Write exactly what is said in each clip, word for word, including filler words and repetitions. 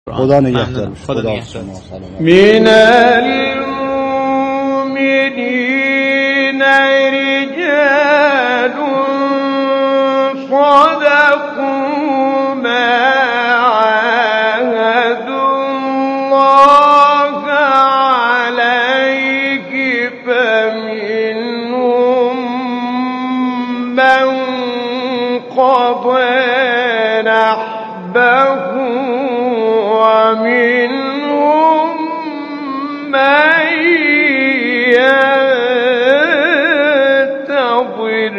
خدا نگهدار. خدا نگهدار. من المؤمنین رجال صدقوا ما عاهدوا الله علیه فمنهم من قضى نحبه ومنهم من ينتظر.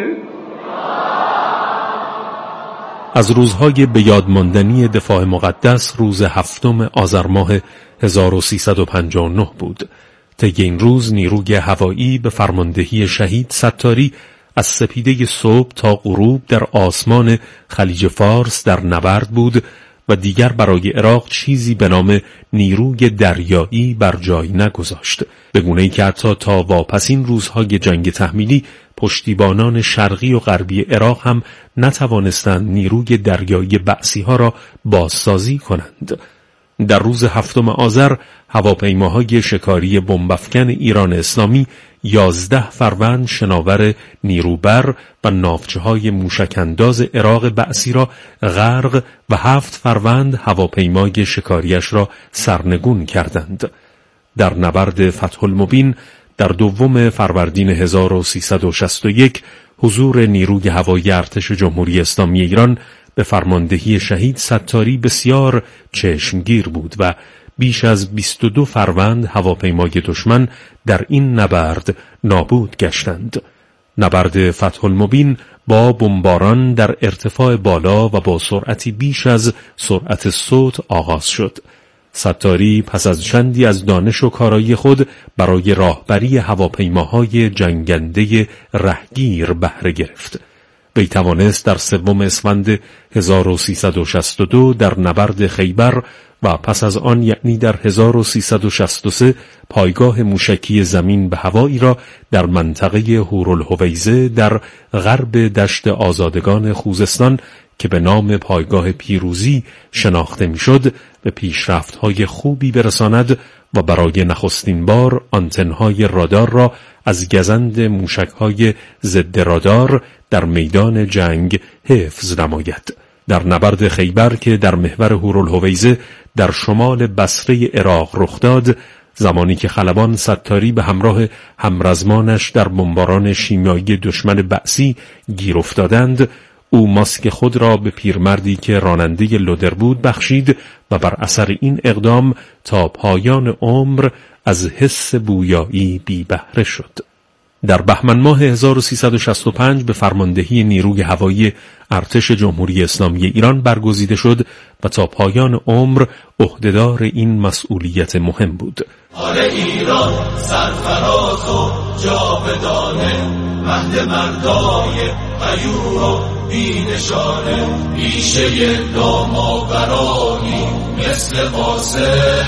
از روزهای به یاد ماندنی دفاع مقدس روز هفتم آذر ماه هزار و سیصد و پنجاه و نه بود. طی این روز نیروی هوایی به فرماندهی شهید ستاری از سپیده صبح تا غروب در آسمان خلیج فارس در نبرد بود و دیگر برای عراق چیزی به نام نیروی دریایی بر جای نگذاشت، به گونه‌ای که حتی تا واپسین روزهای جنگ تحمیلی پشتیبانان شرقی و غربی عراق هم نتوانستند نیروی دریایی بعثی ها را بازسازی کنند. در روز هفتم آذر هواپیماهای شکاری بمب‌افکن ایران اسلامی یازده فروند شناور نیروبر و ناوچه‌های موشک‌انداز عراق بعثی را غرق و هفت فروند هواپیمای شکاریش را سرنگون کردند. در نبرد فتح المبین در دوم فروردین هزار و سیصد و شصت و یک حضور نیروی هوایی ارتش جمهوری اسلامی ایران به فرماندهی شهید ستاری بسیار چشمگیر بود و بیش از بیست و دو فروند هواپیمای دشمن در این نبرد نابود گشتند. نبرد فتح المبین با بمباران در ارتفاع بالا و با سرعتی بیش از سرعت صوت آغاز شد. ستاری پس از چندی از دانش و کارایی خود برای راهبری هواپیماهای جنگنده رهگیر بهره گرفت. وی توانست در سوم اسفند هزار و سیصد و شصت و دو در نبرد خیبر و پس از آن یعنی در هزار و سیصد و شصت و سه پایگاه موشکی زمین به هوایی را در منطقه هورالهویزه در غرب دشت آزادگان خوزستان که به نام پایگاه پیروزی شناخته میشد به پیشرفت‌های خوبی برساند و برای نخستین بار آنتن‌های رادار را از گزند موشک‌های ضد رادار در میدان جنگ حفظ نماید. در نبرد خیبر که در محور هورالهویزه در شمال بصره عراق رخ داد، زمانی که خلبان ستاری به همراه همرزمانش در بمباران شیمیایی دشمن بعثی گیر افتادند، او ماسک خود را به پیرمردی که راننده لودر بود بخشید و بر اثر این اقدام تا پایان عمر از حس بویایی بی بهره شد. در بهمن ماه هزار و سیصد و شصت و پنج به فرماندهی نیروی هوایی ارتش جمهوری اسلامی ایران برگزیده شد و تا پایان عمر عهدهدار این مسئولیت مهم بود. آل ایران سرفراز و جاودانه، مهد مردای غیور و بی‌نشانه، بیشه نامآورانی مثل قاسم،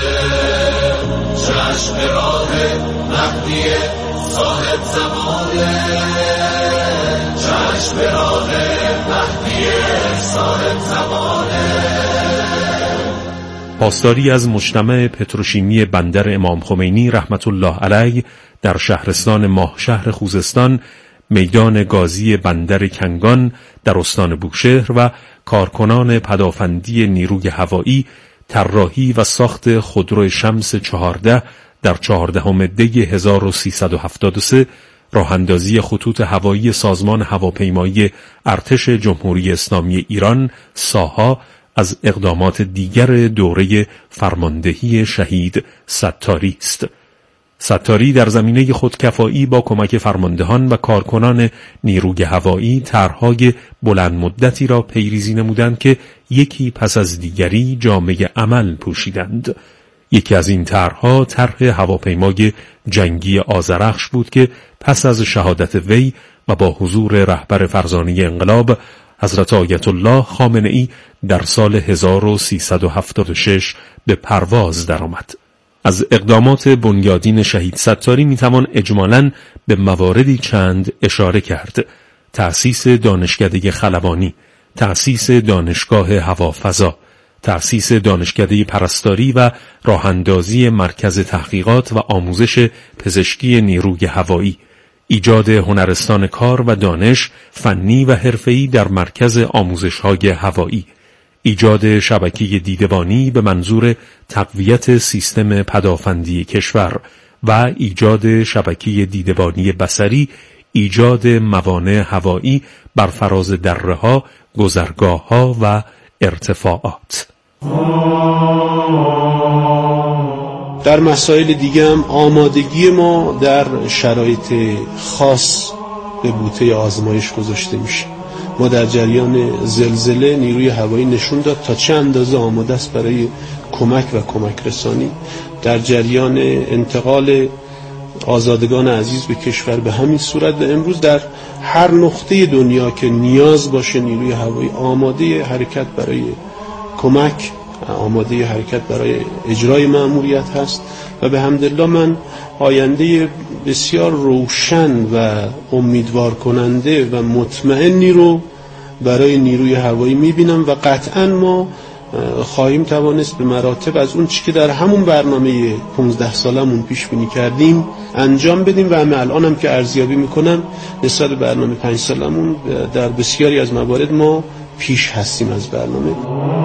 چشم راه مهدی صاحب زمانه، چشم راه مهدی صاحب زمانه. پاسداری از مجتمع پتروشیمی بندر امام خمینی رحمت الله علیه در شهرستان ماهشهر خوزستان، میدان گازی بندر کنگان در استان بوشهر و کارکنان پدافندی نیروی هوایی طراحی و ساخت خودرو شمس چهارده در چهاردهم دی هزار و سیصد و هفتاد و سه، راهاندازی خطوط هوایی سازمان هواپیمایی ارتش جمهوری اسلامی ایران ساها از اقدامات دیگر دوره فرماندهی شهید ستاری است. ستاری در زمینه خودکفایی با کمک فرماندهان و کارکنان نیروی هوایی طرح‌های بلند مدتی را پیریزی نمودند که یکی پس از دیگری جامه عمل پوشیدند. یکی از این طرح‌ها طرح هواپیمای جنگی آذرخش بود که پس از شهادت وی و با حضور رهبر فرزانه انقلاب حضرت آیت الله خامنه‌ای در سال هزار و سیصد و هفتاد و شش به پرواز درآمد. از اقدامات بنیادین شهید ستاری میتوان اجمالاً به مواردی چند اشاره کرد: تأسیس دانشکده خلبانی، تأسیس دانشگاه هوافضا، تأسیس دانشکده پرستاری و راهاندازی مرکز تحقیقات و آموزش پزشکی نیروی هوایی، ایجاد هنرستان کار و دانش فنی و حرفه‌ای در مرکز آموزش‌های هوایی، ایجاد شبکه دیدبانی به منظور تقویت سیستم پدافندی کشور و ایجاد شبکه دیدبانی بصری، ایجاد موانع هوایی بر فراز دره‌ها، گذرگاه‌ها و ارتفاعات. در مسائل دیگه هم آمادگی ما در شرایط خاص به بوته آزمایش گذاشته میشه. ما در جریان زلزله نیروی هوایی نشون داد تا چه اندازه آماده است برای کمک و کمک رسانی. در جریان انتقال آزادگان عزیز به کشور به همین صورت، و امروز در هر نقطه دنیا که نیاز باشه نیروی هوایی آماده حرکت برای کمک، آماده حرکت برای اجرای مأموریت هست و به حمدالله من آینده بسیار روشن و امیدوار کننده و مطمئنی رو برای نیروی هوایی میبینم و قطعا ما خواهیم توانست به مراتب از اون چی که در همون برنامه پانزده سالمون پیش بینی کردیم انجام بدیم و همه الان هم که ارزیابی میکنم نسبت به برنامه پنج سالمون در بسیاری از موارد ما پیش هستیم از برنامه.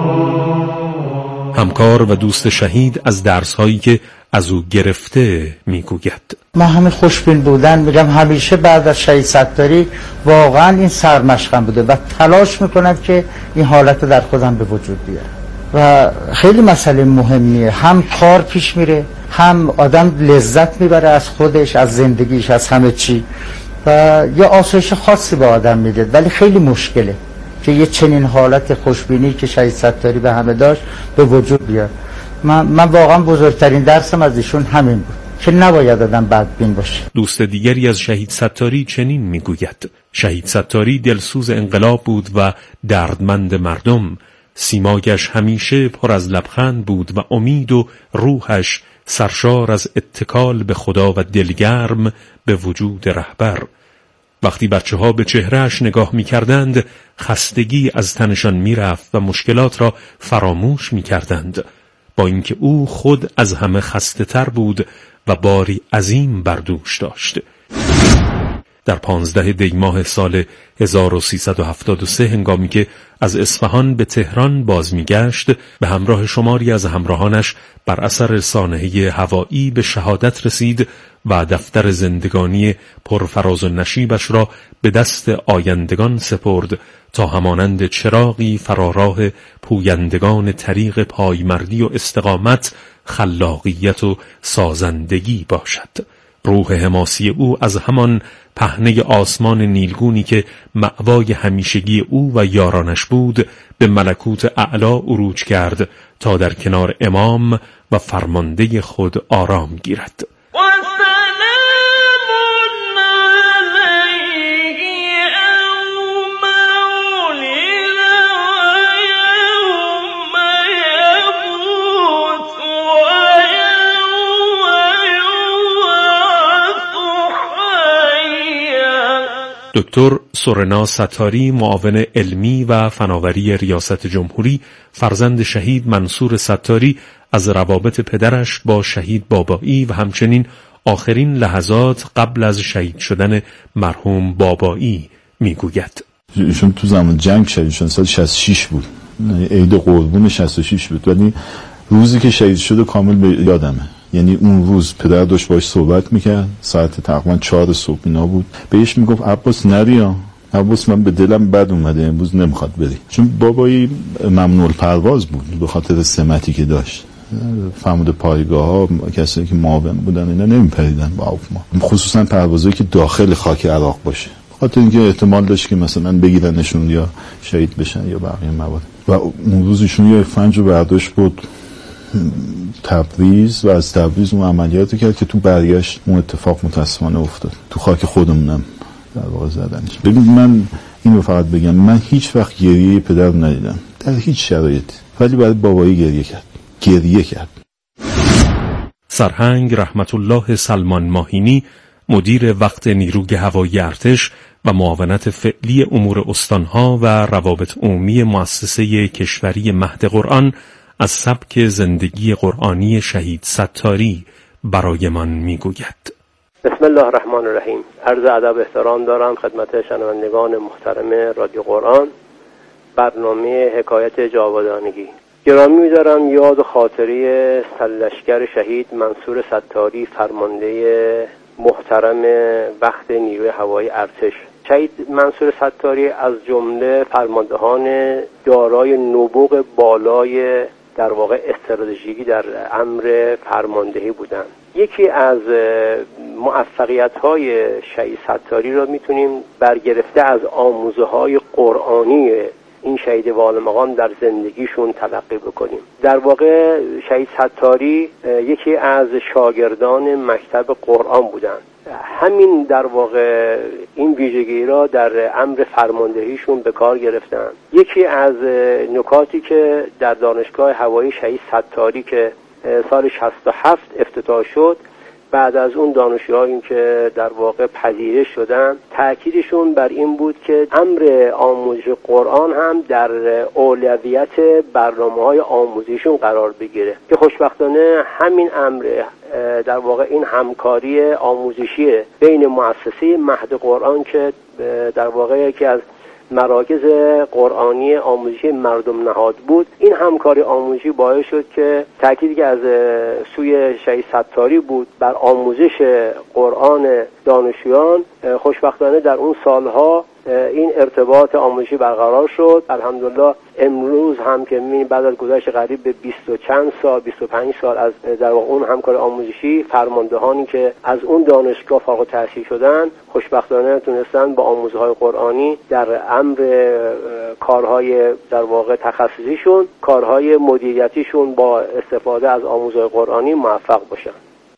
همکار و دوست شهید از درس‌هایی که از او گرفته میگوید: من همه خوشبین بودن میگم همیشه بعد از شهید ستاری واقعا این سرمشقم بوده و تلاش میکنم که این حالت در خودم به وجود بیارم و خیلی مسئله مهمیه. هم کار پیش میره، هم آدم لذت میبره از خودش، از زندگیش، از همه چی و یه آسایش خاصی به آدم میده، ولی خیلی مشکله که یه چنین حالت خوشبینی که شهید ستاری به همه داشت به وجود بیاد. من, من واقعا بزرگترین درسم از ایشون همین بود که نباید آدم بدبین باشه. دوست دیگری از شهید ستاری چنین میگوید: شهید ستاری دلسوز انقلاب بود و دردمند مردم، سیمایش همیشه پر از لبخند بود و امید و روحش سرشار از اتکال به خدا و دلگرم به وجود رهبر. وقتی بچه ها به چهرهش نگاه می کردند خستگی از تنشان می رفت و مشکلات را فراموش می کردند، با اینکه او خود از همه خسته تر بود و باری عظیم بر دوش داشت. در پانزده دی ماه سال هزار و سیصد و هفتاد و سه هنگامی که از اصفهان به تهران باز می گشت، به همراه شماری از همراهانش بر اثر سانحه هوایی به شهادت رسید و دفتر زندگانی پرفراز و نشیبش را به دست آیندگان سپرد تا همانند چراغی فراراه پویندگان طریق پایمردی و استقامت، خلاقیت و سازندگی باشد. روح حماسی او از همان پهنه آسمان نیلگونی که مأوای همیشگی او و یارانش بود به ملکوت اعلی عروج کرد تا در کنار امام و فرمانده خود آرام گیرد. دکتر سورنا ستاری، معاون علمی و فناوری ریاست جمهوری، فرزند شهید منصور ستاری، از روابط پدرش با شهید بابایی و همچنین آخرین لحظات قبل از شهید شدن مرحوم بابایی میگوید: ایشون تو زمان جنگ شهید شدن سال شصت و شش بود، عید قربون شصت و شش بود، ولی روزی که شهید شده کامل به یادمه. یعنی اون روز پدر داشت باش صحبت میکرد، ساعت تقریبا چهار صبح اینا بود، بهش میگفت عباس نریا، عباس من به دلم بد اومده امروز نمیخواد بری، چون بابایی ممنوع الپرواز بود به خاطر سمتی که داشت. فرمود پایگاه ها کسایی که معاون بودن اینا نمیپریدن با ما، خصوصا پروازایی که داخل خاک عراق باشه، خاطر اینکه احتمال داشت که مثلا بگیرنشون یا شهید بشن یا بقیه موارد. و اون روز ایشون یه فنج رو برداشت بود تبریز و از تبریز اون عملیاتی کرد که تو برگشت اون اتفاق متاسفانه افتاد، تو خاک خودمونم در واقع زدنش. ببین من اینو فقط بگم، من هیچ وقت گریه پدرم ندیدم در هیچ شرایطی، ولی برای بابایی گریه کرد گریه کرد. سرهنگ رحمت الله سلمان ماهینی، مدیر وقت نیروی هوایی ارتش و معاونت فعلی امور استانها و روابط عمومی مؤسسه کشوری مهد قرآن، از سبک زندگی قرآنی شهید ستاری برایمان میگوید. بسم الله الرحمن الرحیم. عرض ادب احترام دارم خدمت شنوندگان محترم رادیو قرآن، برنامه حکایت جاودانگی. گرامی می‌دارم یاد و خاطری سرلشکر شهید منصور ستاری، فرمانده محترم بخت نیروی هوایی ارتش. شهید منصور ستاری از جمله فرماندهان دارای نبوغ بالای در واقع استراتژیکی در امر فرماندهی بودند. یکی از موفقیت‌های شهید ستاری را میتونیم برگرفته از آموزه‌های قرآنی این شهید والا مقام در زندگیشون تلقی بکنیم. در واقع شهید ستاری یکی از شاگردان مکتب قرآن بودند. همین در واقع این ویژگی را در امر فرماندهیشون به کار گرفتن. یکی از نکاتی که در دانشگاه هوایی شهید ستاری که سال شصت و هفت افتتاح شد، بعد از اون دانشجوهایی که در واقع پذیرش شدن، تأکیدشون بر این بود که امر آموزش قرآن هم در اولویت برنامه‌های آموزشیشون قرار بگیره که خوشبختانه همین امر در واقع این همکاری آموزشی بین مؤسسه مهد قرآن که در واقع یکی از مراکز قرآنی آموزشی مردم نهاد بود، این همکاری آموزشی باعث شد که تأکیدی که از سوی شهید ستاری بود بر آموزش قرآن دانشجویان، خوشبختانه در اون سالها این ارتباط آموزشی برقرار شد. الحمدلله امروز هم که می بعد از گذشت قریب به بیست و چند سال بیست و پنج سال از در واقع اون همکاری آموزشی، فرماندهانی که از اون دانشگاه فارغ التحصیل شدن خوشبختانه تونستن با آموزهای قرآنی در امر کارهای در واقع تخصصیشون، کارهای مدیریتیشون با استفاده از آموزهای قرآنی موفق باشن.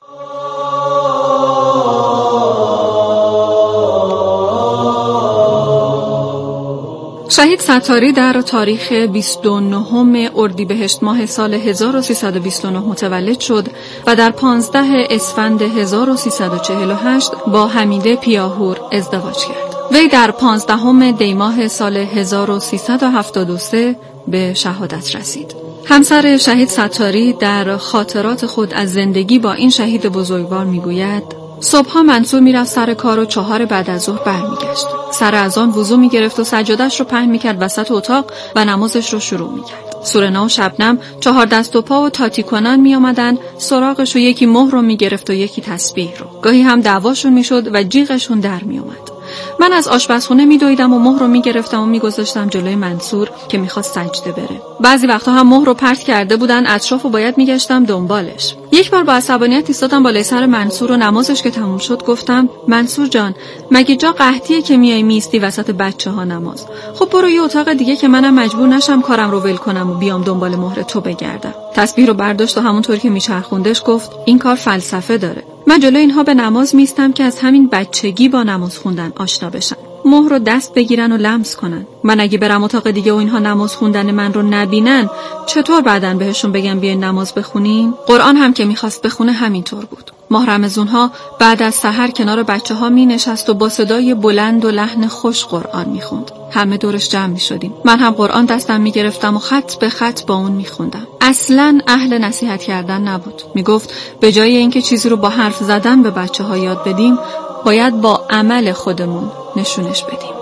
شهید ستاری در تاریخ بیست و نهم اردیبهشت ماه سال هزار و سیصد و بیست و نه متولد شد و در پانزده اسفند هزار و سیصد و چهل و هشت با حمیده پیاهور ازدواج کرد. وی در پانزدهم دی ماه سال هزار و سیصد و هفتاد و سه به شهادت رسید. همسر شهید ستاری در خاطرات خود از زندگی با این شهید بزرگوار میگوید: صبحها منصور میرفت سر کار و چهار بعد از ظهر برمیگشت. سر از آن وضو میگرفت و سجادش رو پهن میکرد وسط اتاق و نمازش رو شروع میکرد. سورنا و شبنم چهار دست و پا و تاتی کنان میامدن سراغش و یکی مهر رو میگرفت و یکی تسبیح رو. گاهی هم دعواشون میشد و جیغشون در میومد. من از آشپزخونه میدویدم و مهر رو میگرفتم و میگذاشتم جلوی منصور که میخواست سجده بره. بعضی وقتا هم مهر رو پرت کرده بودن، اطراف و باید میگشتم دنبالش. یک بار با عصبانیت ایستادم بالای سر منصور و نمازش که تموم شد گفتم: منصور جان، مگه جا قحطیه که میای میستی وسط بچه‌ها نماز؟ خب برو یه اتاق دیگه که منم مجبور نشم کارم رو ول کنم و بیام دنبال مهر تو بگردم. تسبیح رو برداشت و همونطور که میچرخوندش گفت: این کار فلسفه داره. من جلوی اینها به نماز میستم که از همین بچگی با نماز خوندن آشنا بشن، مهر رو دست بگیرن و لمس کنن. من اگه برم اتاق دیگه و اینها نماز خوندن من رو نبینن، چطور بعدن بهشون بگم بیاین نماز بخونین؟ قرآن هم که میخواست بخونه همینطور بود. ماه رمضان‌ها بعد از سحر کنار بچه‌ها مینشست و با صدای بلند و لحن خوش قرآن میخوند. همه دورش جمع میشدیم. من هم قرآن دستم میگرفتم و خط به خط با اون میخوندم. اصلاً اهل نصیحت کردن نبود. میگفت به جای اینکه چیزی رو با حرف زدن به بچه‌ها یاد بدیم، باید با عمل خودمون نشونش بدیم.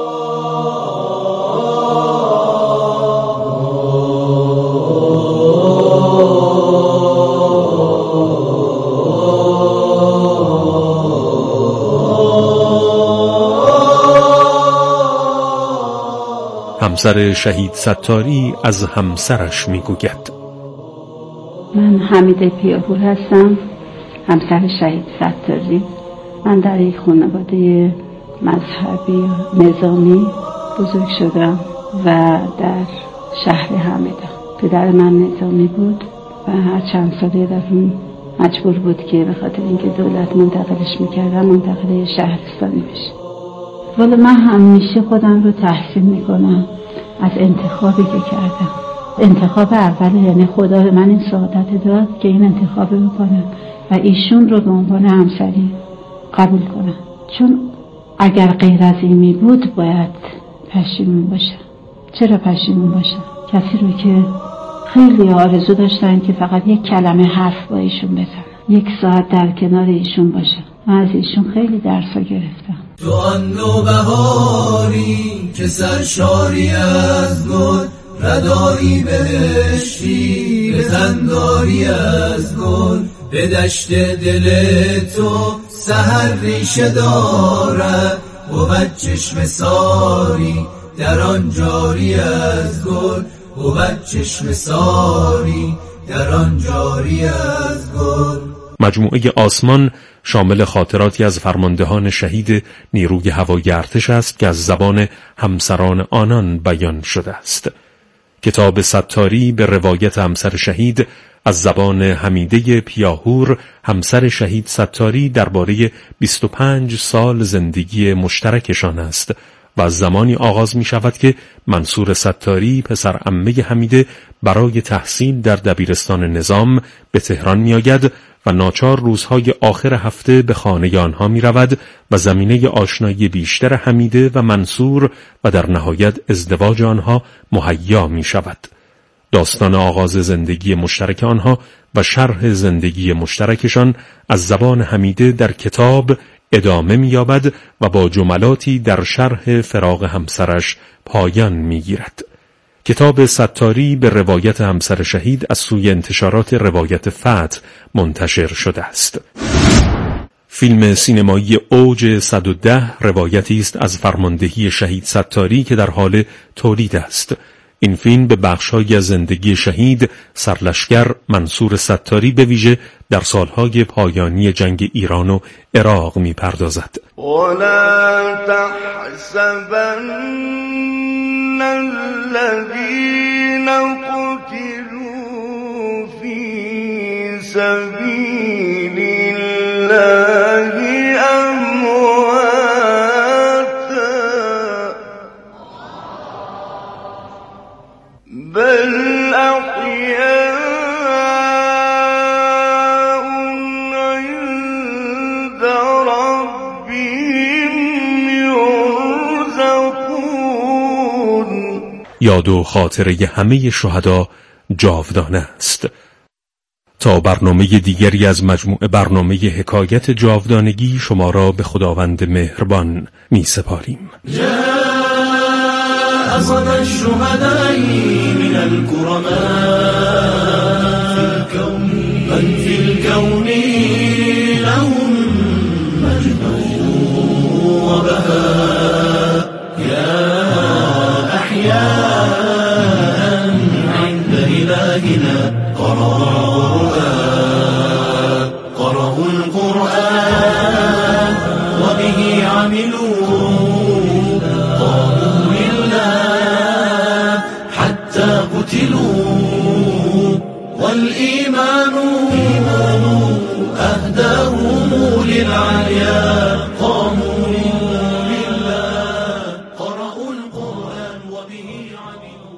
همسر شهید ستاری از همسرش میگوید: من حمیده پیاهور هستم، همسر شهید ستاری. من در یک خانواده مذهبی نظامی بزرگ شدم و در شهر حمیده. پدر من نظامی بود و هر چند ساله در اون مجبور بود که به خاطر اینکه دولت منتقلش میکردم منتقل شهرستانی بشه. ولی من همیشه خودم رو تحسین میکنم از انتخابی که کردم. انتخاب اول، یعنی خدا به من این سعادت داد که این انتخاب بکنم و ایشون رو به عنوان همسری قبول کنم. چون اگر غیر از این می بود باید پشیمون باشم. چرا پشیمون باشم؟ کسی رو که خیلی آرزو داشتن که فقط یک کلمه حرف با ایشون بزنن، یک ساعت در کنار ایشون باشن. من از ایشون خیلی درس گرفتم. تو آن نوبهاری که سرشاری از گل، ردایی بهشتی بزنداری از گل، به دشت دل تو سحر ریشه دارد، بود چشم ساری در آن جاری از گل، بود چشم ساری در آن جاری از گل. مجموعه آسمان شامل خاطراتی از فرماندهان شهید نیروی هوایی ارتش است که از زبان همسران آنان بیان شده است. کتاب ستاری به روایت همسر شهید از زبان حمیده پیاهور، همسر شهید ستاری، درباره بیست و پنج سال زندگی مشترکشان است و از زمانی آغاز می شود که منصور ستاری پسر عمه حمیده برای تحصیل در دبیرستان نظام به تهران می آید و ناچار روزهای آخر هفته به خانه آنها می رود و زمینه آشنایی بیشتر حمیده و منصور و در نهایت ازدواج آنها مهیا می شود. داستان آغاز زندگی مشترک آنها و شرح زندگی مشترکشان از زبان حمیده در کتاب ادامه می‌یابد و با جملاتی در شرح فراق همسرش پایان می‌گیرد. کتاب ستاری به روایت همسر شهید از سوی انتشارات روایت فتح منتشر شده است. فیلم سینمایی اوج صد و ده روایتی است از فرماندهی شهید ستاری که در حال تولید است. این فیلم به بخش‌هایی از زندگی شهید سرلشکر منصور ستاری به ویژه در سالهای پایانی جنگ ایران و عراق می‌پردازد. ولا تحسبن الذين قتلوا في سبيل الله أمواتا بل أحياء عند ربهم يرزقون. یاد و خاطره همه شهدا جاودانه است. تا برنامه دیگری از مجموعه برنامه حکایت جاودانگی شما را به خداوند مهربان می سپاریم. أصد الشهداء من الكرماء من في الكون لهم مجد وبهاء يا أحياء عند إلهنا قرأوا القرآن قرأوا القرآن وبه عملوا والإيمان أهداهم للعليا قاموا لله قرأوا القرآن وبه عملوا.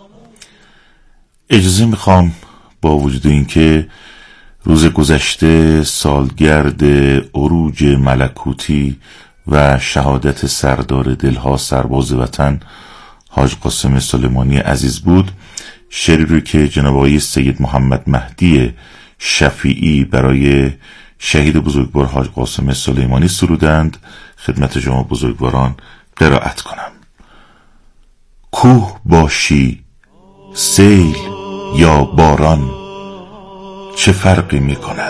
اجازه میخوام با وجود اینکه روز گذشته سالگرد عروج ملکوتی و شهادت سردار دلها سرباز وطن حاج قاسم سلیمانی عزیز بود، شعری رو که جناب آقای سید محمد مهدی شفیعی برای شهید بزرگوار حاج قاسم سلیمانی سرودند خدمت شما بزرگواران قرائت کنم. کوه باشی سیل یا باران چه فرقی می کند؟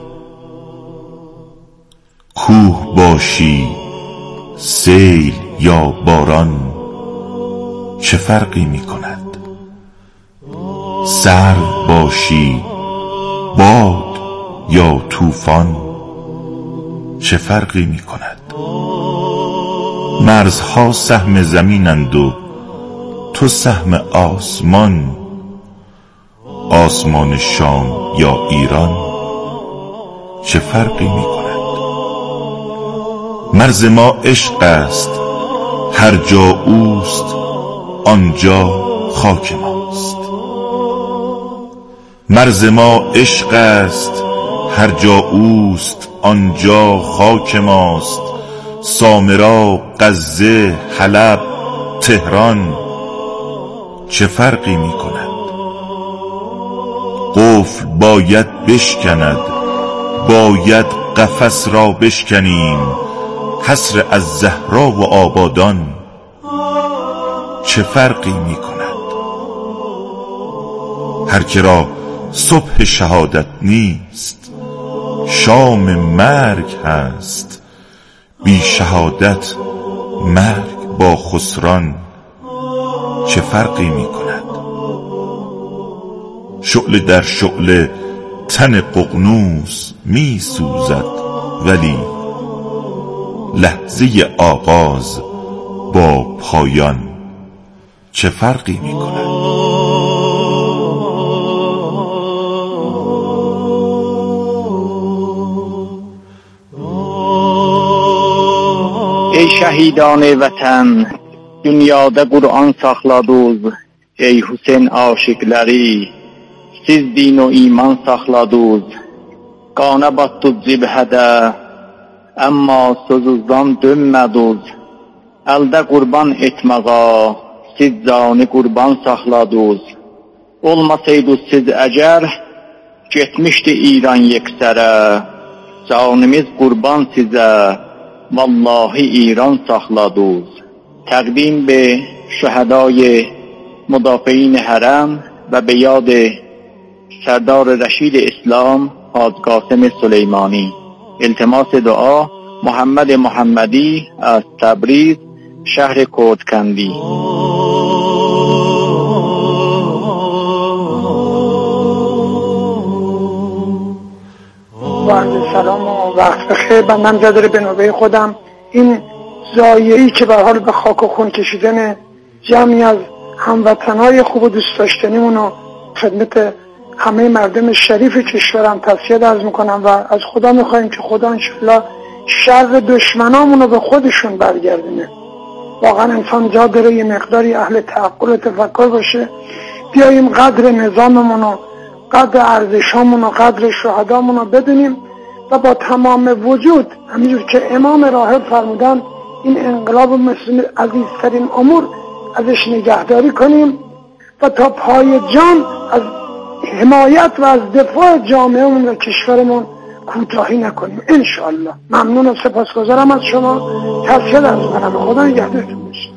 کوه باشی سیل یا باران چه فرقی می کند؟ سرو باشی باد یا طوفان چه فرقی می کند؟ مرزها سهم زمینند و تو سهم آسمان، آسمان شام یا ایران چه فرقی می کند؟ مرز ما عشق است، هر جا اوست آنجا خاک ماست. مرز ما عشق است، هر جا اوست آنجا خاک ماست. سامرا، غزه، حلب، تهران چه فرقی می کند؟ قفل باید بشکند، باید قفس را بشکنیم. حسر از زهرا و آبادان چه فرقی می کند؟ هر که را صبح شهادت نیست شام مرگ هست. بی شهادت مرگ با خسران چه فرقی می کند؟ شعله در شعله تن ققنوس می سوزد، ولی لحظه آغاز با پایان چه فرقی می کند؟ ey şəhidane vətən, dünyada Qur'an saxladınız. Ey Hüseyn aşiqləri, siz din o iman saxladınız. Qana batdınız cibhədə, amma sözünüzdən dönmədiniz. Əldə qurban etməğa, siz canı qurban saxladınız. Olmasaydınız siz əgər, getmişdi İran yeksərə. Canımız qurban sizə, vallahi ایران ساخلادوز. تقدیم به شهدای مدافعین حرم و به یاد سردار رشید اسلام حاج قاسم سلیمانی. التماس دعا محمد محمدی از تبریز شهر کردکندی. با سلام و وقت بخیر. بندم جا داره به نوبه خودم این ضایعی که به حال به خاک و خون کشیدن جمعی از هموطنهای خوب و دوست داشتنیمون و خدمت همه مردم شریف کشورم تسلیت عرض میکنم و از خدا میخوایم که خدا انشالله شر دشمنامونو به خودشون برگردونه. واقعا انسان جا داره یه مقداری اهل تعقل و تفکر باشه. بیاییم قدر نظاممونو، قدر ارزشامون و قدر شهدامون رو بدونیم و با تمام وجود همینجور که امام راهب فرمودن این انقلاب مثل عزیزترین امور ازش نگهداری کنیم و تا پای جان از حمایت و از دفاع جامعهمون و کشورمون کوتاهی نکنیم انشاءالله. ممنون و سپاسگزارم از شما. تسلیت عرض می‌کنم. خدا نگهدارتون باشه.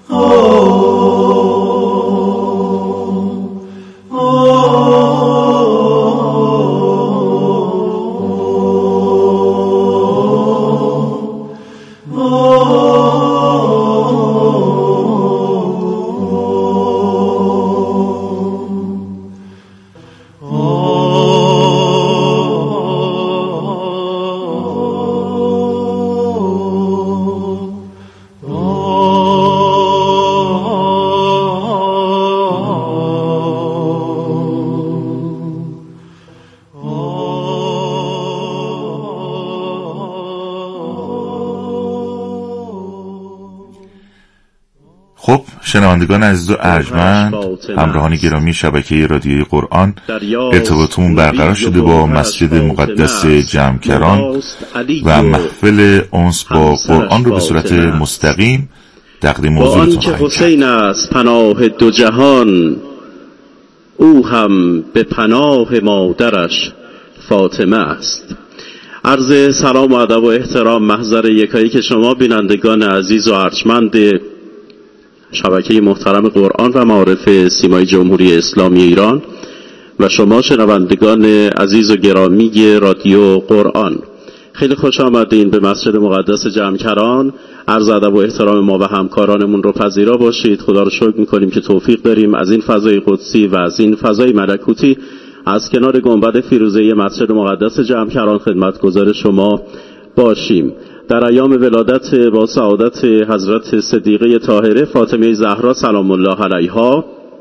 خب شنوندگان عزیز و ارجمند، همراهان گرامی شبکه رادیوی قرآن، ارتباطمون برقرار شده با مسجد مقدس جمکران و محفل انس با قرآن رو به صورت مستقیم تقدیم حضورتون خواهیم کرد. حسین است پناه دو جهان، او هم به پناه مادرش فاطمه است. عرض سلام و ادب و احترام محضر یکایی که شما بینندگان عزیز و ارجمند شبکه محترم قرآن و معارف سیمای جمهوری اسلامی ایران و شما شنوندگان عزیز و گرامی رادیو قرآن، خیلی خوش آمدین به مسجد مقدس جمکران. عرض ادب و احترام ما و همکارانمون رو پذیرا باشید. خدا رو شکر می‌کنیم که توفیق داریم از این فضای قدسی و از این فضای ملکوتی از کنار گنبد فیروزه‌ای مسجد مقدس جمکران خدمتگزار شما باشیم. در ایام ولادت با سعادت حضرت صدیقه طاهره فاطمه زهرا سلام الله علیها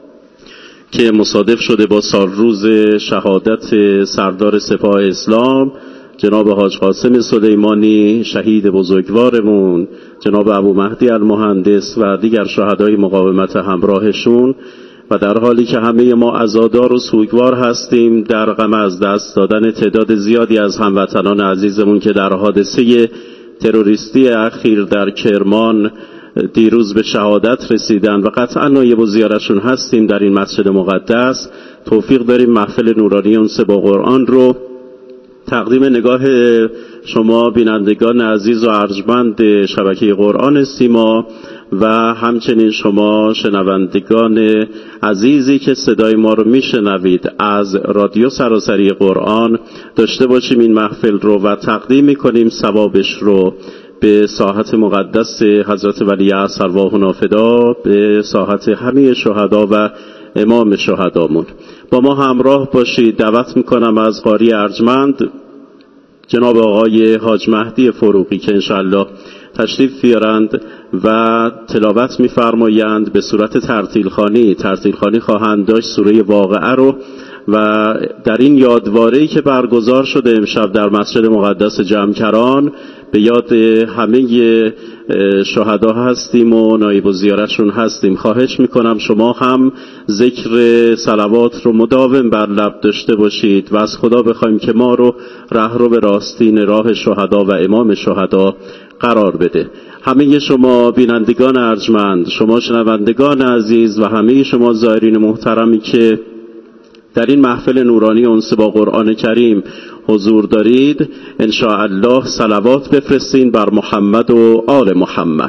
که مصادف شده با سالروز شهادت سردار سپاه اسلام جناب حاج قاسم سلیمانی شهید بزرگوارمون، جناب ابو مهدی المهندس و دیگر شهدای مقاومت همراهشون، و در حالی که همه ما عزادار و سوگوار هستیم در غم از دست دادن تعداد زیادی از هموطنان عزیزمون که در حادثه تروریستی اخیر در کرمان دیروز به شهادت رسیدن و قطعا نایب الزیارشون هستیم در این مسجد مقدس، توفیق داریم محفل نورانی اونس با قرآن رو تقدیم نگاه شما بینندگان عزیز و ارجمند شبکه قرآن سیما و همچنین شما شنوندگان عزیزی که صدای ما رو میشنوید از رادیو سراسری قرآن داشته باشیم این محفل رو و تقدیم میکنیم ثوابش رو به ساحت مقدس حضرت ولی عصر ارواحنا فدا، به ساحت همه شهدا و امام شهدامون. با ما همراه باشید. دعوت میکنم از قاری ارجمند جناب آقای حاج مهدی فروغی که انشاءالله تشریف بیارند و تلاوت می‌فرمایند به صورت ترتیل خوانی ترتیل خوانی خواهند داشت سوره واقعه رو و در این یادواره‌ای که برگزار شده امشب در مسجد مقدس جمکران به یاد همه شهدا هستیم و نایب الزیارتشون هستیم. خواهش میکنم شما هم ذکر صلوات رو مداوم بر لب داشته باشید و از خدا بخوایم که ما رو رهرو به راستین راه شهدا و امام شهدا قرار بده. همه شما بینندگان ارجمند، شما شنوندگان عزیز و همه شما زائرین محترمی که در این محفل نورانی انس با قرآن کریم حضور دارید، ان شاء الله صلوات بفرستین بر محمد و آل محمد.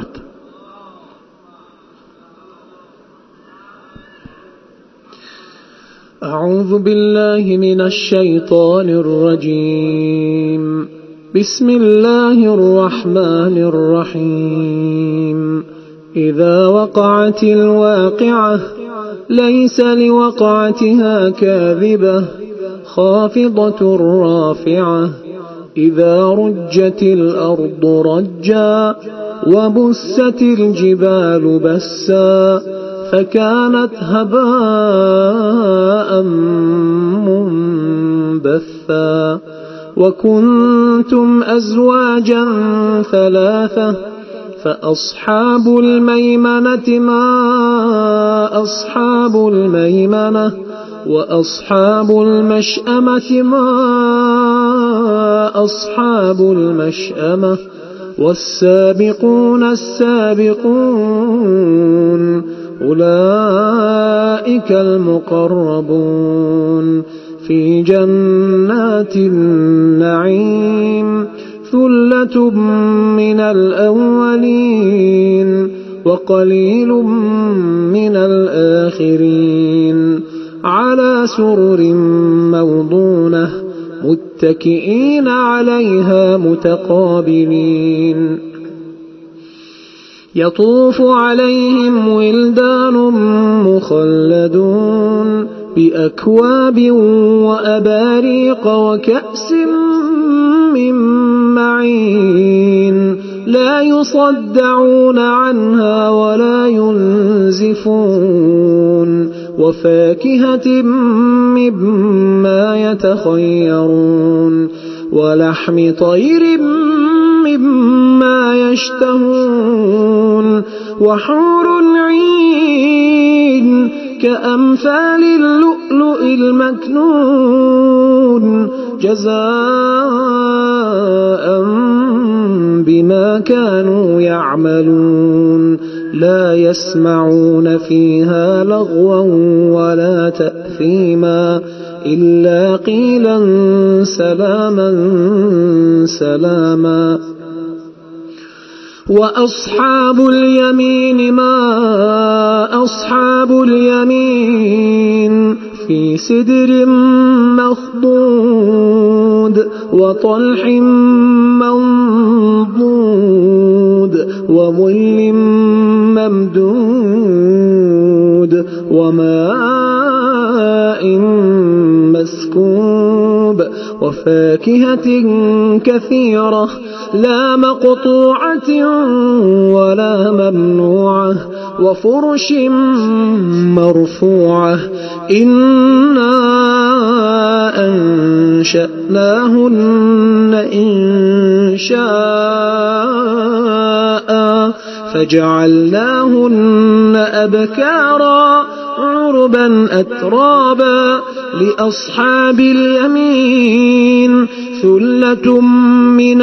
اعوذ بالله من الشیطان الرجیم. بسم الله الرحمن الرحیم. اذا وقعت الواقعة ليس لوقعتها كاذبة خافضة رافعة إذا رجت الأرض رجا وبست الجبال بسا فكانت هباء منبثا وكنتم أزواجا ثلاثة فأصحاب الميمنة ما أصحاب الميمنة وأصحاب المشأمة ما أصحاب المشأمة والسابقون السابقون أولئك المقربون في جنات النعيم ثلة من الأولين وقليل من الآخرين على سرر موضونة متكئين عليها متقابلين يطوف عليهم ولدان مخلدون بأكواب وأباريق وكأس من معين لا يصدعون عنها ولا ينزفون وفاكهة مما يتخيرون ولحم طير مما يشتهون وحور عين كأمثال اللؤلؤ المكنون جزاء بما كانوا يعملون لا يسمعون فيها لغوا ولا تأثيما إلا قيلا سلاما سلاما وأصحاب اليمين ما أصحاب اليمين في سدر مخضود وطلح منضود وظل ممدود وماء مسكوب وفاكهة كثيرة لا مقطوعة ولا ممنوعة وفرش مرفوعة إنا أنشأناهن إنشاء فجعلناهن أبكارا عربا أترابا لأصحاب اليمين ثلة من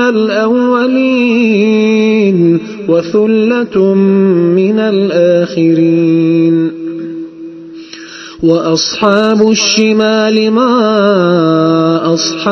الأولين وثلة من الآخرين وأصحاب الشمال ما أصحاب